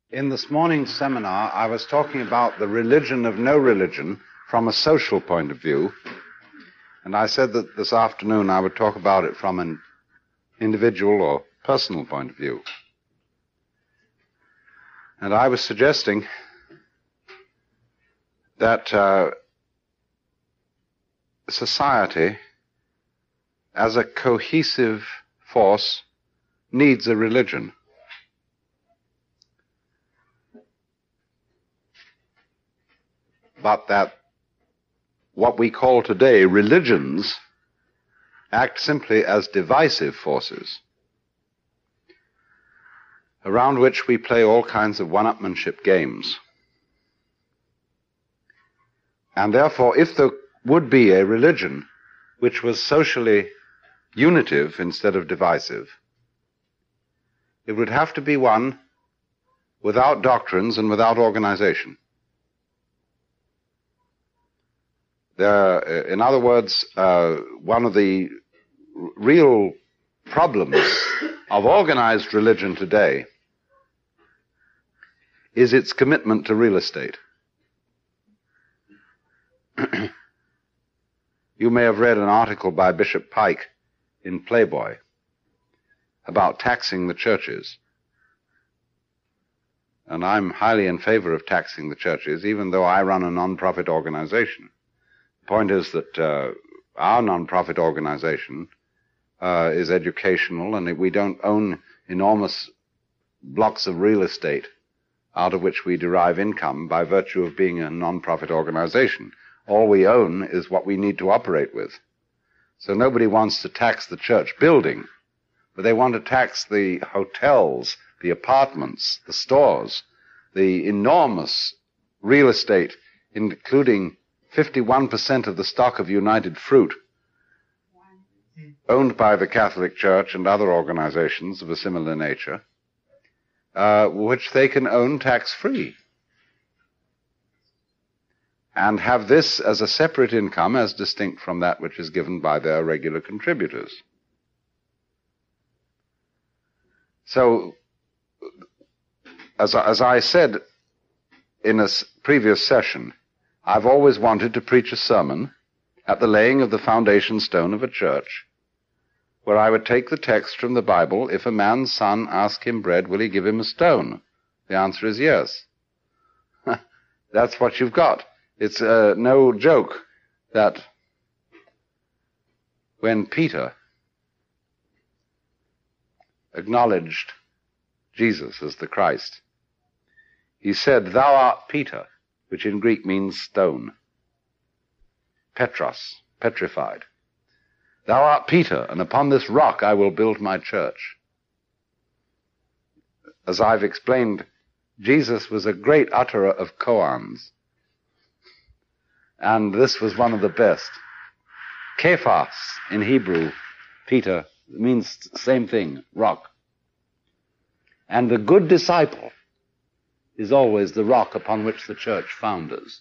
In this morning's seminar, I was talking about the religion of no religion from a social point of view, and I said that this afternoon I would talk about it from an individual or personal point of view. And I was suggesting that society, as a cohesive force, needs a religion. But that what we call today religions act simply as divisive forces around which we play all kinds of one-upmanship games. And therefore, if there would be a religion which was socially unitive instead of divisive, it would have to be one without doctrines and without organization. In other words, one of the real problems of organized religion today is its commitment to real estate. You may have read an article by Bishop Pike in Playboy about taxing the churches. And I'm highly in favor of taxing the churches, even though I run a non-profit organization. The point is that our non-profit organization is educational, and we don't own enormous blocks of real estate out of which we derive income by virtue of being a non-profit organization. All we own is what we need to operate with. So nobody wants to tax the church building, but they want to tax the hotels, the apartments, the stores, the enormous real estate, including 51% of the stock of United Fruit, owned by the Catholic Church and other organizations of a similar nature, which they can own tax-free, and have this as a separate income as distinct from that which is given by their regular contributors. So, as I said in a previous session, I've always wanted to preach a sermon at the laying of the foundation stone of a church, where I would take the text from the Bible, if a man's son ask him bread, will he give him a stone? The answer is yes. That's what you've got. It's no joke that when Peter acknowledged Jesus as the Christ, he said, "Thou art Peter," which in Greek means stone. Petros, petrified. "Thou art Peter, and upon this rock I will build my church." As I've explained, Jesus was a great utterer of koans, and this was one of the best. Kephas in Hebrew, Peter, means the same thing, rock. And the good disciple is always the rock upon which the church founders.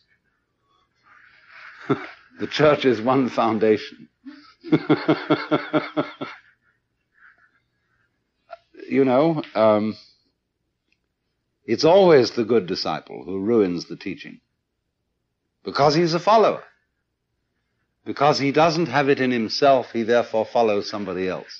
The church is one foundation. It's always the good disciple who ruins the teaching, because he's a follower. Because he doesn't have it in himself, he therefore follows somebody else.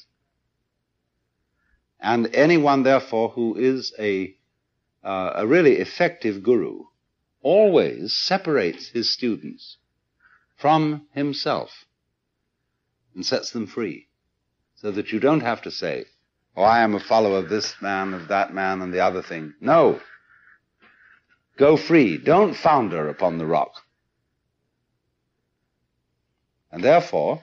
And anyone, therefore, who is a really effective guru always separates his students from himself and sets them free, so that you don't have to say, "Oh, I am a follower of this man, of that man, and the other thing." No. Go free. Don't founder upon the rock. And therefore,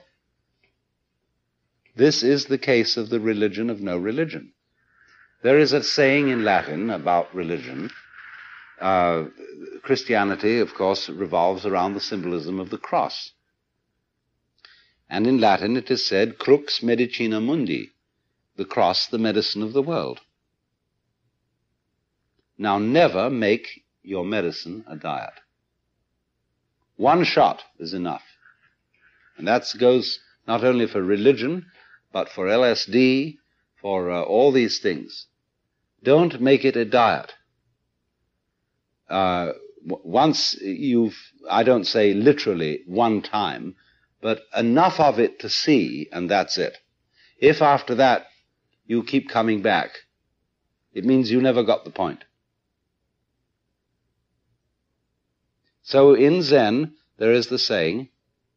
this is the case of the religion of no religion. There is a saying in Latin about religion. Christianity, of course, revolves around the symbolism of the cross. And in Latin it is said, crux medicina mundi, the cross, the medicine of the world. Now, never make your medicine a diet. One shot is enough. And that goes not only for religion, but for LSD, for all these things. Don't make it a diet. once I don't say literally one time, but enough of it to see, and that's it. If after that you keep coming back, it means you never got the point. So in Zen, there is the saying,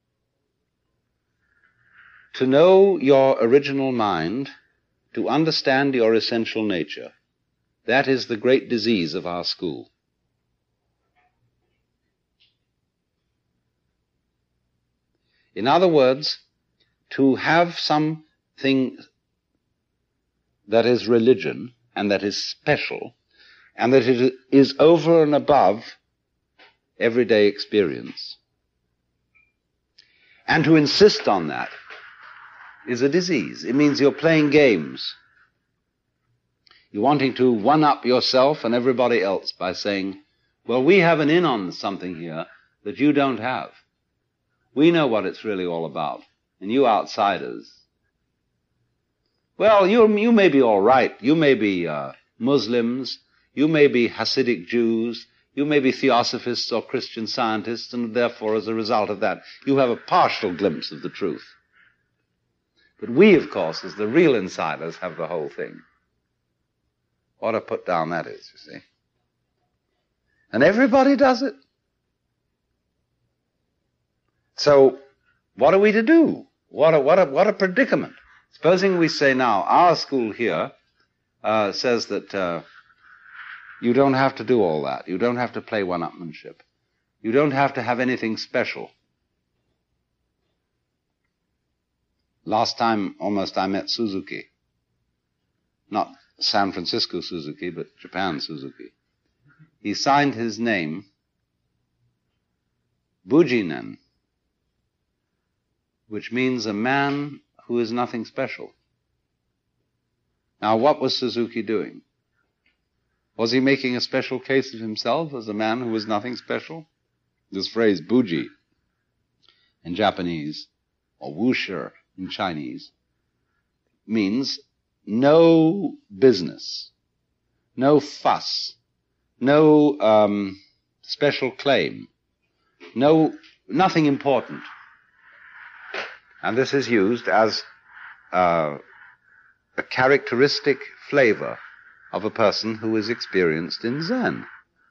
to know your original mind, to understand your essential nature, that is the great disease of our school. In other words, to have something that is religion and that is special and that it is over and above everyday experience, and to insist on that is a disease. It means you're playing games. You're wanting to one-up yourself and everybody else by saying, well, we have an in on something here that you don't have. We know what it's really all about, and you outsiders, well, you may be all right. You may be Muslims. You may be Hasidic Jews. You may be Theosophists or Christian Scientists, and therefore, as a result of that, you have a partial glimpse of the truth. But we, of course, as the real insiders, have the whole thing. What a put down that is, you see. And everybody does it. So, what are we to do? What a predicament. Supposing we say now, our school here says that you don't have to do all that. You don't have to play one-upmanship. You don't have to have anything special. Last time, almost, I met Suzuki. Not San Francisco Suzuki, but Japan Suzuki. He signed his name Bujinen, which means a man who is nothing special. Now, what was Suzuki doing? Was he making a special case of himself as a man who was nothing special? This phrase, buji, in Japanese, or wusher in Chinese, means no business, no fuss, no special claim, nothing important. And this is used as a characteristic flavor of a person who is experienced in Zen.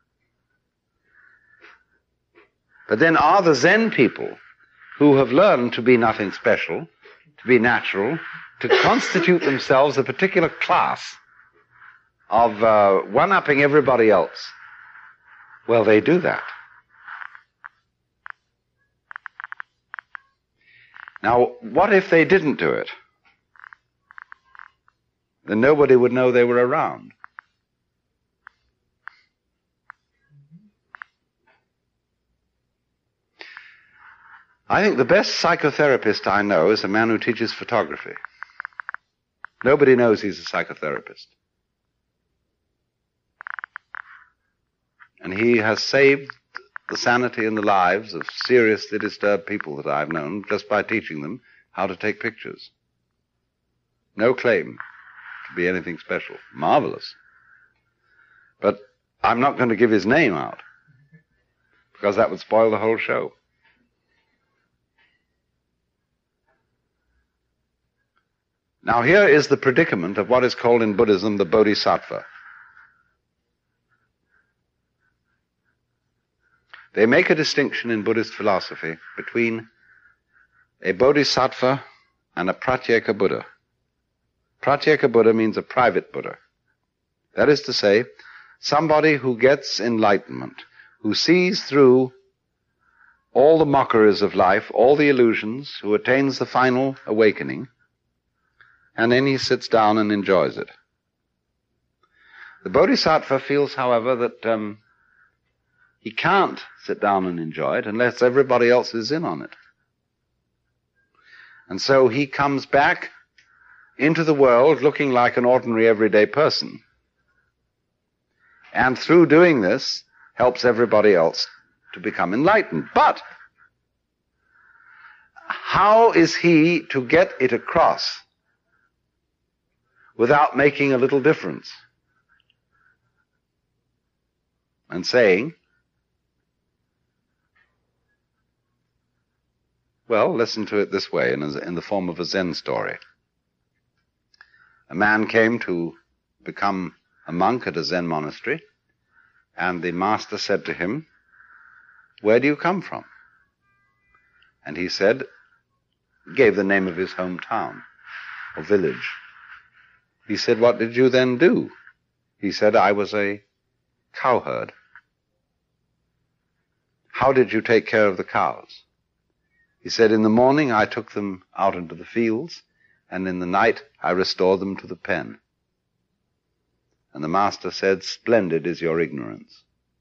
But then are the Zen people who have learned to be nothing special, to be natural, to constitute themselves a particular class of one-upping everybody else? Well, they do that. Now, what if they didn't do it? Then nobody would know they were around. I think the best psychotherapist I know is a man who teaches photography. Nobody knows he's a psychotherapist. And he has saved the sanity and the lives of seriously disturbed people that I've known just by teaching them how to take pictures. No claim to be anything special. Marvelous. But I'm not going to give his name out, because that would spoil the whole show. Now here is the predicament of what is called in Buddhism the Bodhisattva. They make a distinction in Buddhist philosophy between a Bodhisattva and a Pratyeka Buddha. Pratyeka Buddha means a private Buddha. That is to say, somebody who gets enlightenment, who sees through all the mockeries of life, all the illusions, who attains the final awakening, and then he sits down and enjoys it. The Bodhisattva feels, however, that he can't sit down and enjoy it unless everybody else is in on it. And so he comes back into the world looking like an ordinary everyday person. And through doing this, helps everybody else to become enlightened. But how is he to get it across without making a little difference? and saying, well, listen to it this way, in the form of a Zen story. A man came to become a monk at a Zen monastery, and the master said to him, "Where do you come from?" And he said, gave the name of his hometown or village. He said, "What did you then do?" He said, "I was a cowherd." "How did you take care of the cows?" He said, "In the morning I took them out into the fields, and in the night I restored them to the pen." And the master said, "Splendid is your ignorance."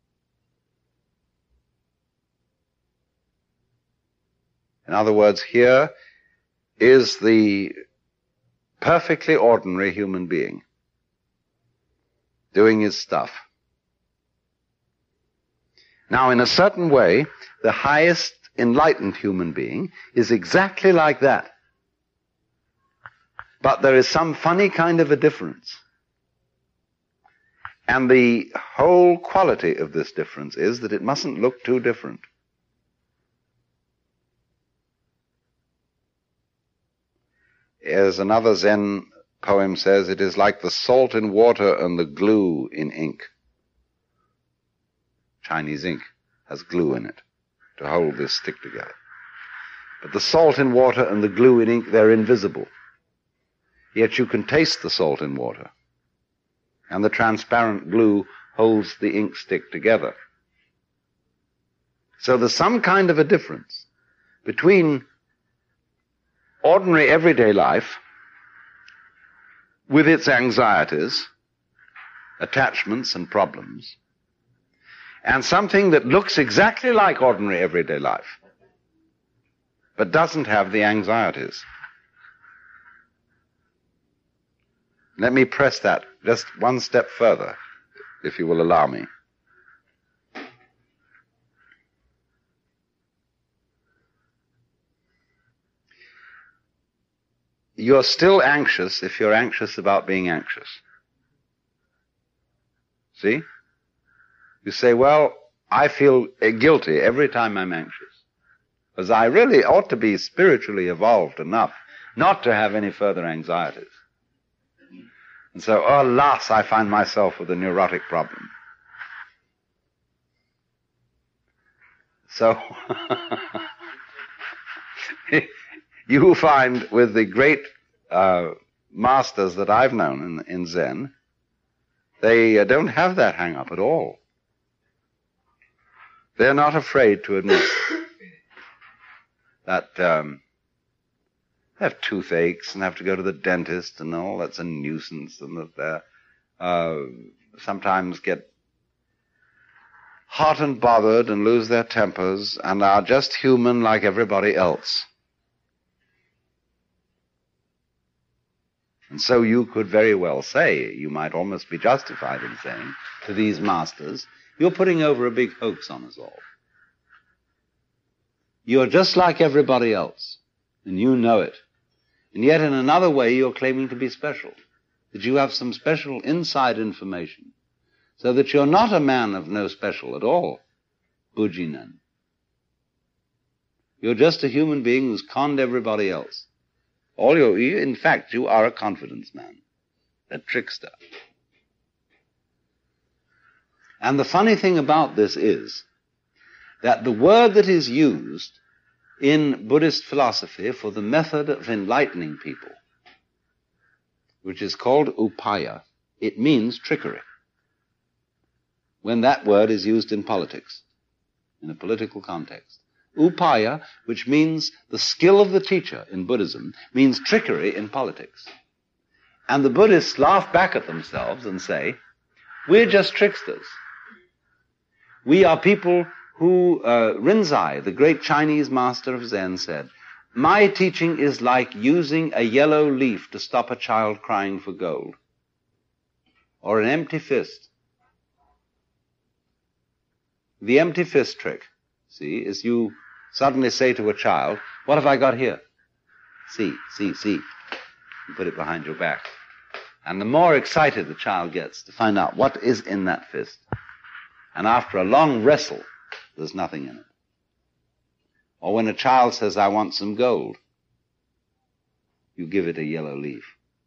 In other words, here is the perfectly ordinary human being doing his stuff. Now, in a certain way, the highest enlightened human being is exactly like that. But there is some funny kind of a difference. And the whole quality of this difference is that it mustn't look too different. As another Zen poem says, it is like the salt in water and the glue in ink. Chinese ink has glue in it to hold this stick together. But the salt in water and the glue in ink, they're invisible. Yet you can taste the salt in water. And the transparent glue holds the ink stick together. So there's some kind of a difference between ordinary everyday life with its anxieties, attachments and problems, and something that looks exactly like ordinary everyday life, but doesn't have the anxieties. Let me press that just one step further, if you will allow me. You're still anxious if you're anxious about being anxious. See? You say, well, I feel guilty every time I'm anxious, because I really ought to be spiritually evolved enough not to have any further anxieties. And so, alas, I find myself with a neurotic problem. So, you find with the great masters that I've known in Zen, they don't have that hang-up at all. They're not afraid to admit that they have toothaches and have to go to the dentist and all. That's a nuisance, and that they sometimes get hot and bothered and lose their tempers and are just human like everybody else. And so you could very well say, you might almost be justified in saying to these masters, you're putting over a big hoax on us all. You're just like everybody else, and you know it. And yet in another way you're claiming to be special, that you have some special inside information, so that you're not a man of no special at all, Bujinan. You're just a human being who's conned everybody else. In fact, you are a confidence man, a trickster. And the funny thing about this is that the word that is used in Buddhist philosophy for the method of enlightening people, which is called upaya, it means trickery. When that word is used in politics, in a political context. Upaya, which means the skill of the teacher in Buddhism, means trickery in politics. And the Buddhists laugh back at themselves and say, we're just tricksters. We are people who, Rinzai, the great Chinese master of Zen, said, my teaching is like using a yellow leaf to stop a child crying for gold, or an empty fist. The empty fist trick, see, is you suddenly say to a child, what have I got here? See. You put it behind your back. And the more excited the child gets to find out what is in that fist, And after a long wrestle, there's nothing in it. Or when a child says, I want some gold, you give it a yellow leaf.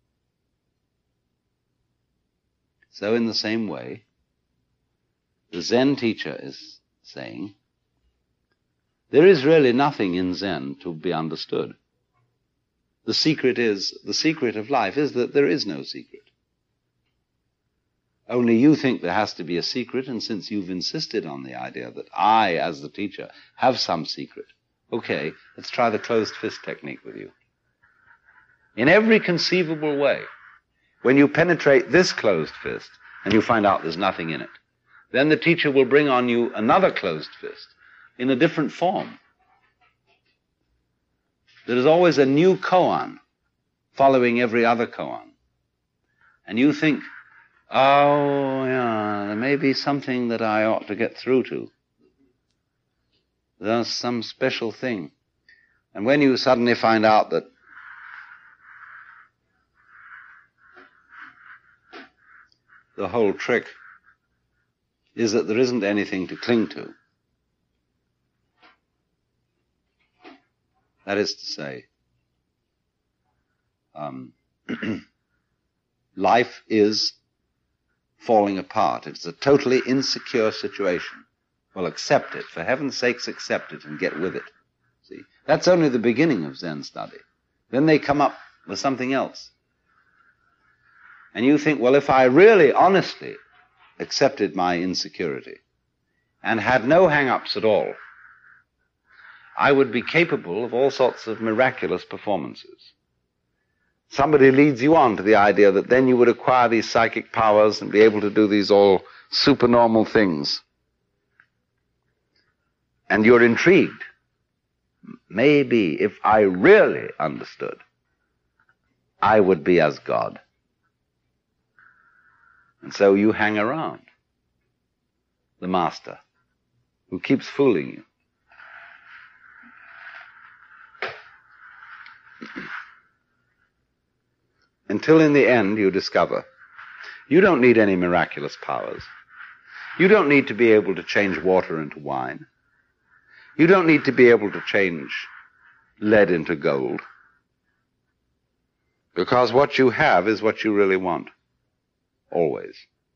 So in the same way, the Zen teacher is saying, there is really nothing in Zen to be understood. The secret of life is that there is no secret. Only you think there has to be a secret, and since you've insisted on the idea that I, as the teacher, have some secret, okay, let's try the closed fist technique with you. In every conceivable way, when you penetrate this closed fist and you find out there's nothing in it, then the teacher will bring on you another closed fist in a different form. There is always a new koan following every other koan. And you think, oh, yeah, there may be something that I ought to get through to. There's some special thing. And when you suddenly find out that the whole trick is that there isn't anything to cling to, that is to say, life is falling apart. It's a totally insecure situation. Well, accept it. For heaven's sakes, accept it and get with it. See, that's only the beginning of Zen study. Then they come up with something else. And you think, well, if I really honestly accepted my insecurity and had no hang-ups at all, I would be capable of all sorts of miraculous performances. Somebody leads you on to the idea that then you would acquire these psychic powers and be able to do these all supernormal things. And you're intrigued. Maybe if I really understood, I would be as God. And so you hang around the master who keeps fooling you. Until in the end you discover you don't need any miraculous powers. You don't need to be able to change water into wine. You don't need to be able to change lead into gold. Because what you have is what you really want. Always.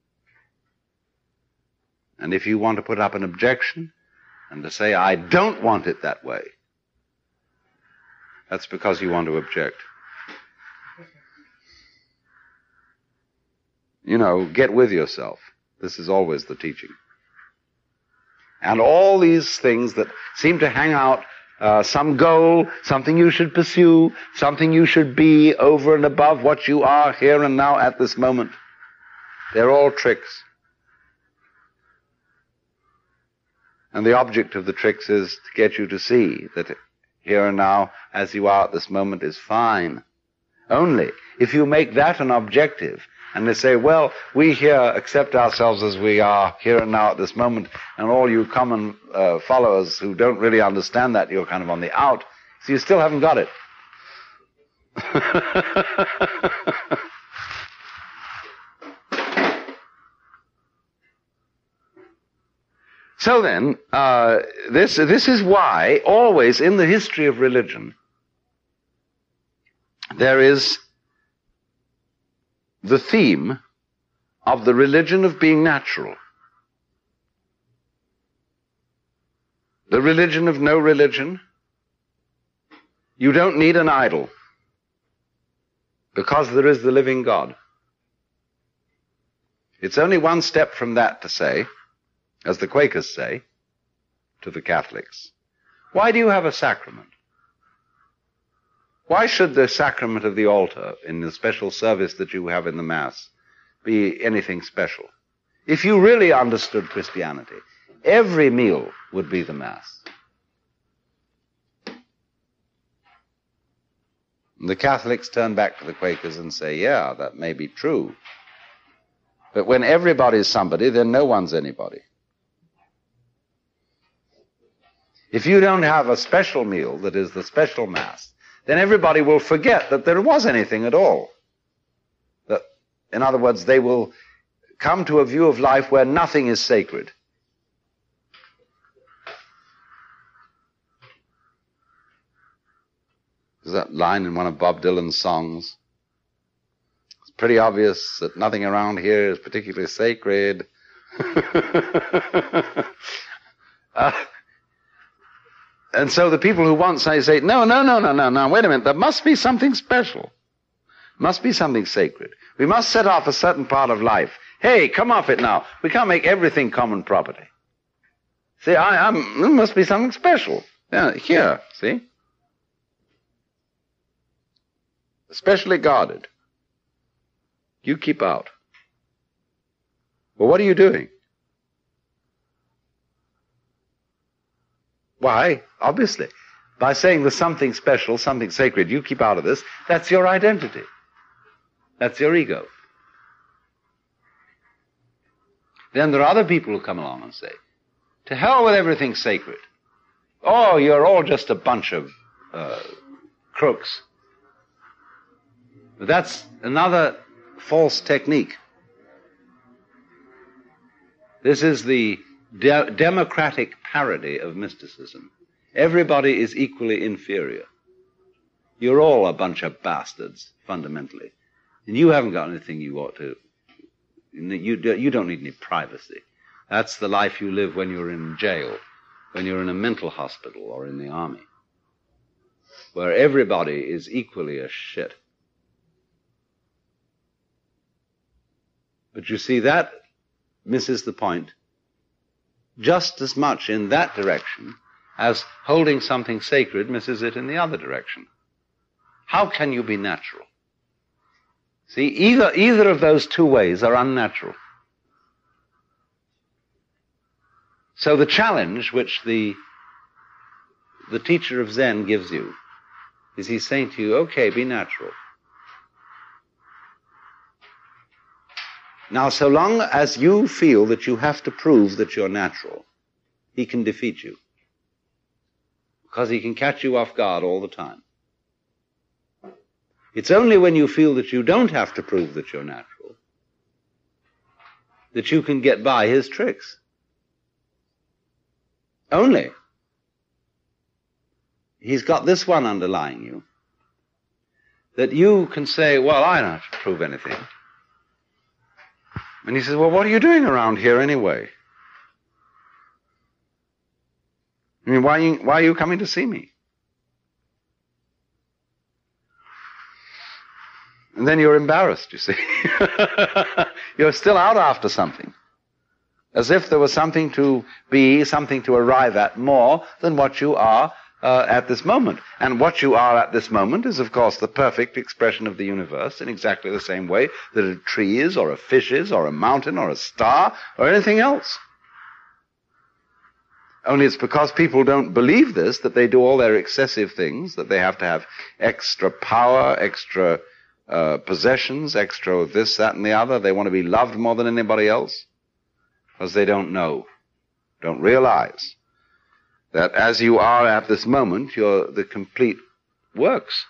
And if you want to put up an objection and to say, I don't want it that way, that's because you want to object. You know, get with yourself. This is always the teaching. And all these things that seem to hang out, some goal, something you should pursue, something you should be over and above what you are here and now at this moment, they're all tricks. And the object of the tricks is to get you to see that here and now, as you are at this moment, is fine. Only if you make that an objective, and they say, well, we here accept ourselves as we are here and now at this moment, and all you common followers who don't really understand that, you're kind of on the out, so you still haven't got it. So then, this is why always in the history of religion there is the theme of the religion of being natural. The religion of no religion. You don't need an idol because there is the living God. It's only one step from that to say, as the Quakers say to the Catholics, why do you have a sacrament? Why should the sacrament of the altar in the special service that you have in the Mass be anything special? If you really understood Christianity, every meal would be the Mass. And the Catholics turn back to the Quakers and say, yeah, that may be true. But when everybody's somebody, then no one's anybody. If you don't have a special meal that is the special Mass, then everybody will forget that there was anything at all. That, in other words, they will come to a view of life where nothing is sacred. There's that line in one of Bob Dylan's songs. It's pretty obvious that nothing around here is particularly sacred. And so the people who want say, no, wait a minute, there must be something special. Must be something sacred. We must set off a certain part of life. Hey, come off it now. We can't make everything common property. See, there must be something special. Yeah, here, see? Especially guarded. You keep out. Well, what are you doing? Why? Obviously. By saying there's something special, something sacred, you keep out of this, that's your identity. That's your ego. Then there are other people who come along and say, to hell with everything sacred. Oh, you're all just a bunch of crooks. But that's another false technique. This is the democratic parody of mysticism. Everybody is equally inferior. You're all a bunch of bastards, fundamentally. And you haven't got anything you ought to. You don't need any privacy. That's the life you live when you're in jail, when you're in a mental hospital or in the army, where everybody is equally a shit. But you see, that misses the point just as much in that direction as holding something sacred misses it in the other direction. How can you be natural? See, either of those two ways are unnatural. So the challenge which the teacher of Zen gives you is he's saying to you, okay, be natural. Now, so long as you feel that you have to prove that you're natural, he can defeat you. Because he can catch you off guard all the time. It's only when you feel that you don't have to prove that you're natural that you can get by his tricks. Only. He's got this one underlying you, that you can say, well, I don't have to prove anything. And he says, well, what are you doing around here anyway? I mean, why are you coming to see me? And then you're embarrassed, you see. You're still out after something. As if there was something to be, something to arrive at more than what you are at this moment. And what you are at this moment is, of course, the perfect expression of the universe in exactly the same way that a tree is, or a fish is, or a mountain, or a star, or anything else. Only it's because people don't believe this that they do all their excessive things, that they have to have extra power, extra possessions, extra this, that, and the other. They want to be loved more than anybody else because they don't know, don't realize that as you are at this moment, you're the complete works.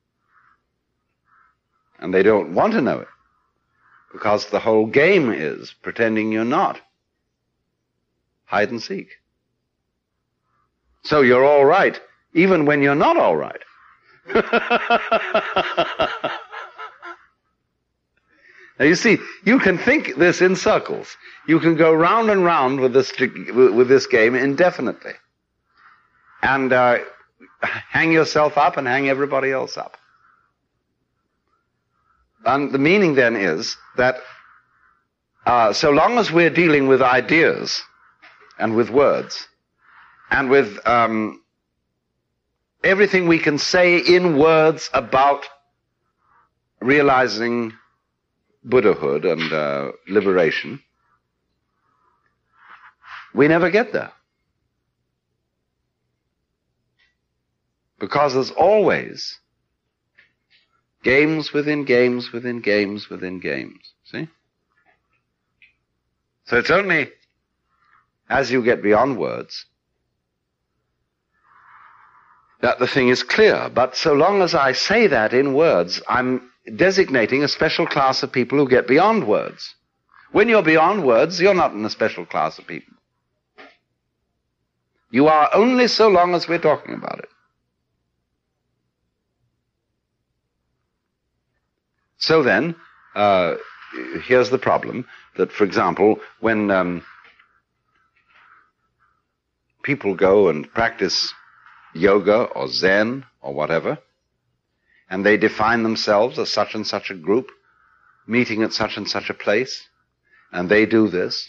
And they don't want to know it because the whole game is pretending you're not. Hide and seek. So you're all right, even when you're not all right. Now you see, you can think this in circles. You can go round and round with this game indefinitely. And hang yourself up and hang everybody else up. And the meaning then is that so long as we're dealing with ideas and with words and with everything we can say in words about realizing Buddhahood and liberation, we never get there. Because there's always games within games within games within games. See? So it's only as you get beyond words that the thing is clear. But so long as I say that in words, I'm designating a special class of people who get beyond words. When you're beyond words, you're not in a special class of people. You are only so long as we're talking about it. So then, here's the problem, that, for example, when people go and practice yoga or Zen or whatever, and they define themselves as such and such a group, meeting at such and such a place, and they do this,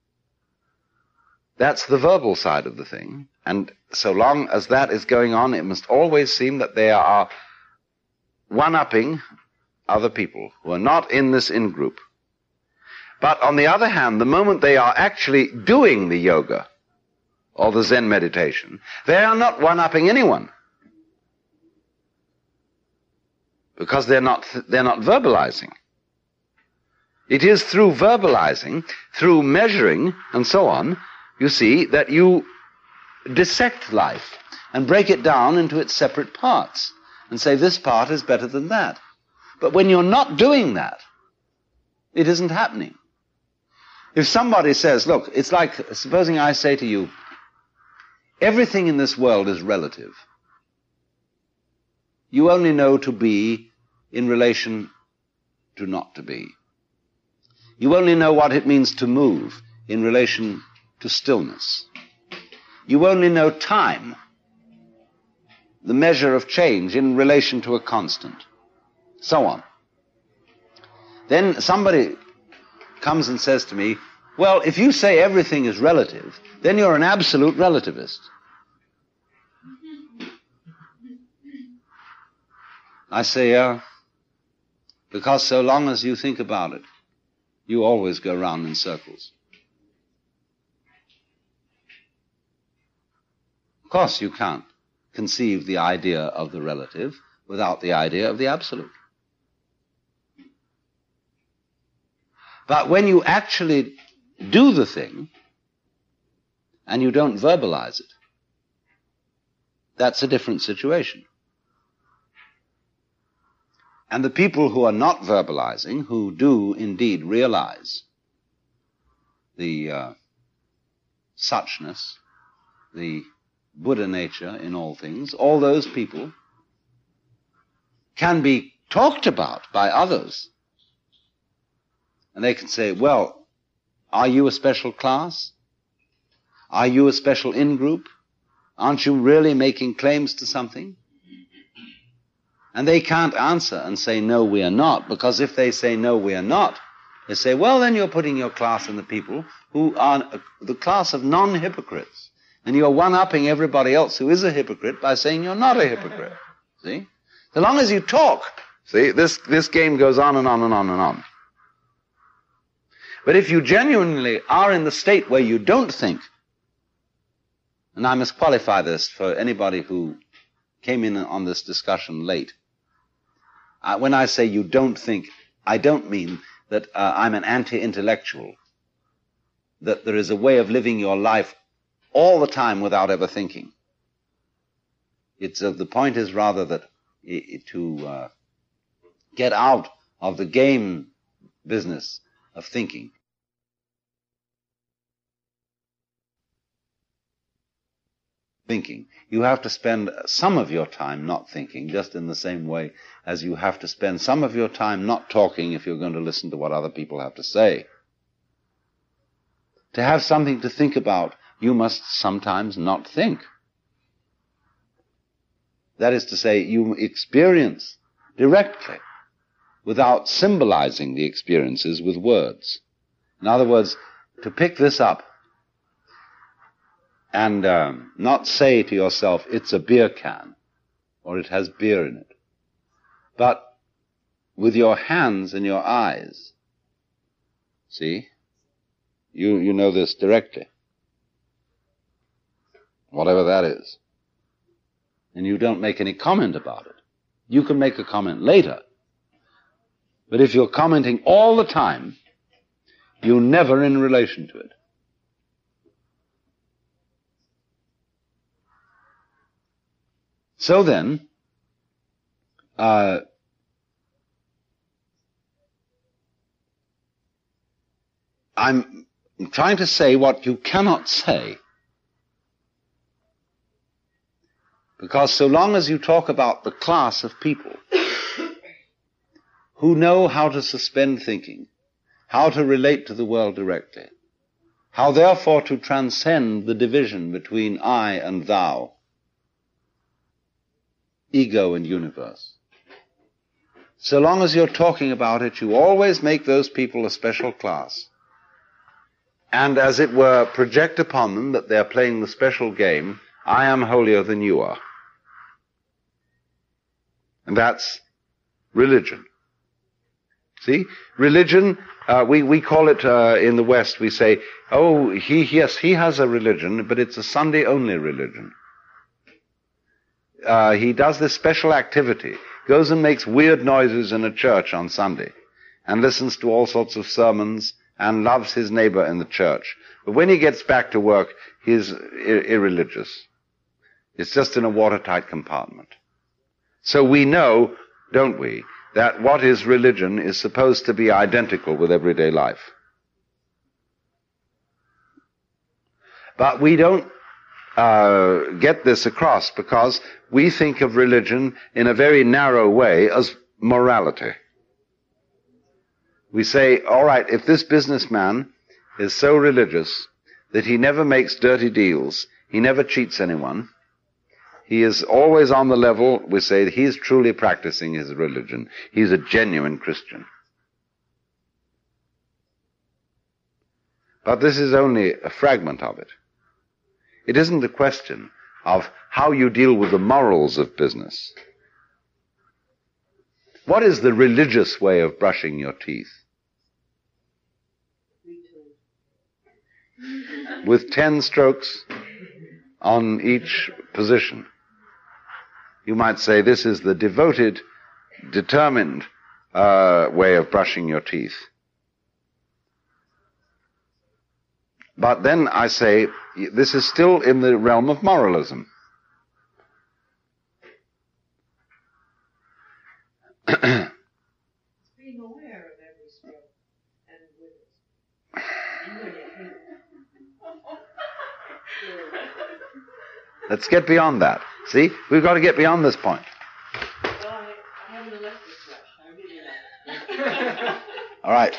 that's the verbal side of the thing. And so long as that is going on, it must always seem that they are one-upping other people who are not in this in-group. But on the other hand, the moment they are actually doing the yoga or the Zen meditation, they are not one-upping anyone. Because they're not verbalizing. It is through verbalizing, through measuring, and so on, you see, that you dissect life and break it down into its separate parts and say this part is better than that. But when you're not doing that, it isn't happening. If somebody says, look, it's like, supposing I say to you, everything in this world is relative. You only know to be in relation to not to be. You only know what it means to move in relation to stillness. You only know time, the measure of change in relation to a constant. So on. Then somebody comes and says to me, well, if you say everything is relative, then you're an absolute relativist. I say, yeah, because so long as you think about it, you always go round in circles. Of course you can't conceive the idea of the relative without the idea of the absolute. But when you actually do the thing and you don't verbalize it, that's a different situation. And the people who are not verbalizing, who do indeed realize the suchness, the Buddha nature in all things, all those people can be talked about by others. And they can say, well, are you a special class? Are you a special in-group? Aren't you really making claims to something? And they can't answer and say, no, we are not, because if they say, no, we are not, they say, well, then you're putting your class in the people who are the class of non-hypocrites. And you're one-upping everybody else who is a hypocrite by saying you're not a hypocrite. See? So long as you talk, see, this game goes on and on and on and on. But if you genuinely are in the state where you don't think, and I must qualify this for anybody who came in on this discussion late, when I say you don't think, I don't mean that I'm an anti-intellectual, that there is a way of living your life all the time without ever thinking. The point is rather that to get out of the game business of thinking. You have to spend some of your time not thinking, just in the same way as you have to spend some of your time not talking if you're going to listen to what other people have to say. To have something to think about, you must sometimes not think. That is to say, you experience directly, without symbolizing the experiences with words. In other words, to pick this up and not say to yourself, it's a beer can, or it has beer in it, but with your hands and your eyes, see, you know this directly, whatever that is, and you don't make any comment about it. You can make a comment later, but if you're commenting all the time, you're never in relation to it. So then, I'm trying to say what you cannot say. Because so long as you talk about the class of people who know how to suspend thinking, how to relate to the world directly, how therefore to transcend the division between I and thou, ego and universe. So long as you're talking about it, you always make those people a special class. And as it were, project upon them that they're playing the special game, I am holier than you are. And that's religion. See? Religion, we call it, in the West, we say, oh, he has a religion, but it's a Sunday-only religion. He does this special activity, goes and makes weird noises in a church on Sunday, and listens to all sorts of sermons, and loves his neighbor in the church. But when he gets back to work, he's irreligious. It's just in a watertight compartment. So we know, don't we, that what is religion is supposed to be identical with everyday life. But we don't get this across because we think of religion in a very narrow way as morality. We say, all right, if this businessman is so religious that he never makes dirty deals, he never cheats anyone, he is always on the level, we say, that he's truly practicing his religion. He's a genuine Christian. But this is only a fragment of it. It isn't a question of how you deal with the morals of business. What is the religious way of brushing your teeth? With 10 strokes on each position. You might say this is the devoted, determined way of brushing your teeth. But then I say, this is still in the realm of moralism. Being aware of every stroke and with it. Let's get beyond that. See? We've got to get beyond this point. Well, I haven't left this flesh. I really know. All right.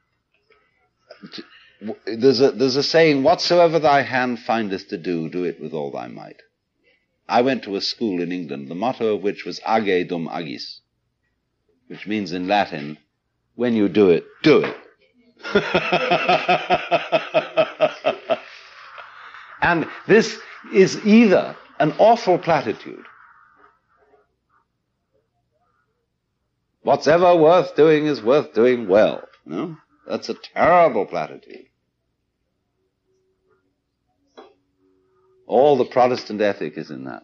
There's a saying, whatsoever thy hand findeth to do, do it with all thy might. I went to a school in England, the motto of which was age dum agis, which means in Latin, when you do it, do it. And this is either an awful platitude. What's ever worth doing is worth doing well. No? That's a terrible platitude. All the Protestant ethic is in that.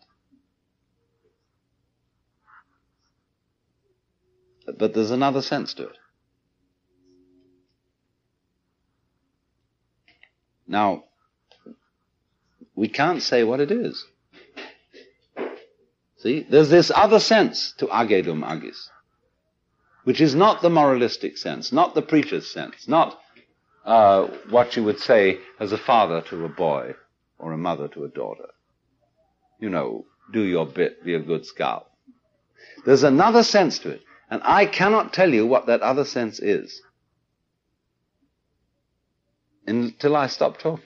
But there's another sense to it. Now, we can't say what it is. See, there's this other sense to age dum agis, which is not the moralistic sense, not the preacher's sense, not what you would say as a father to a boy or a mother to a daughter. You know, do your bit, be a good scout. There's another sense to it, and I cannot tell you what that other sense is until I stop talking.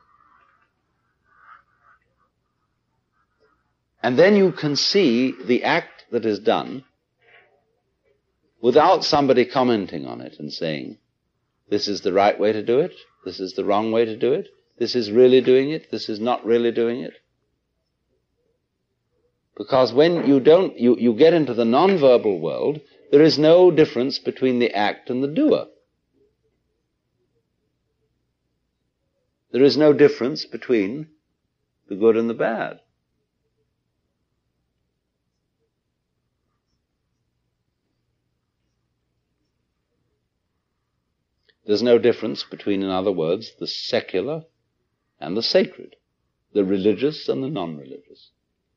And then you can see the act that is done without somebody commenting on it and saying, this is the right way to do it, this is the wrong way to do it, this is really doing it, this is not really doing it. Because when you get into the non-verbal world, there is no difference between the act and the doer. There is no difference between the good and the bad. There's no difference between, in other words, the secular and the sacred, the religious and the non-religious.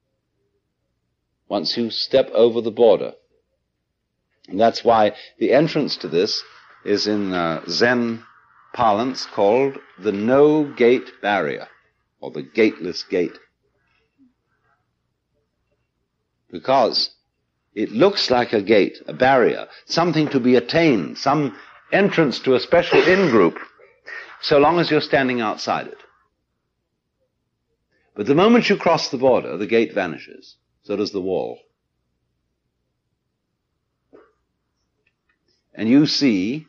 Once you step over the border. And that's why the entrance to this is in Zen parlance called the no-gate barrier, or the gateless gate. Because It looks like a gate, a barrier, something to be attained, some entrance to a special in-group, so long as you're standing outside it. But the moment you cross the border, the gate vanishes. So does the wall. And you see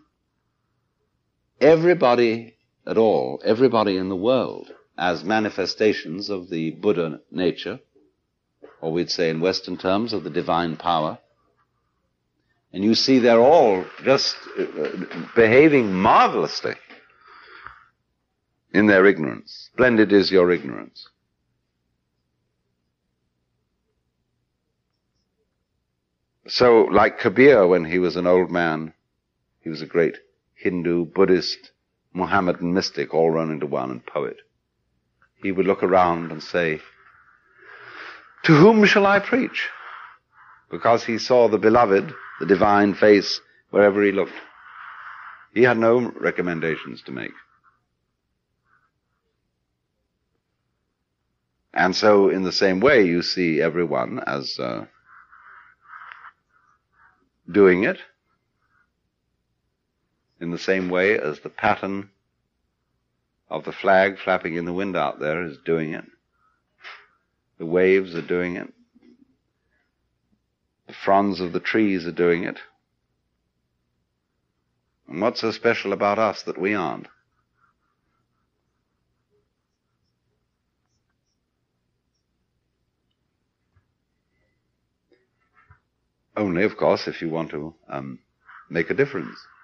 everybody at all, everybody in the world, as manifestations of the Buddha nature, or we'd say in Western terms of the divine power. And you see they're all just behaving marvelously in their ignorance. Splendid is your ignorance. So, like Kabir, when he was an old man, he was a great Hindu, Buddhist, Mohammedan mystic, all run into one, and poet. He would look around and say, "To whom shall I preach?" Because he saw the beloved, the divine face, wherever he looked. He had no recommendations to make. And so, in the same way, you see everyone as doing it, in the same way as the pattern of the flag flapping in the wind out there is doing it. The waves are doing it. The fronds of the trees are doing it. And what's so special about us that we aren't? Only, of course, if you want to make a difference.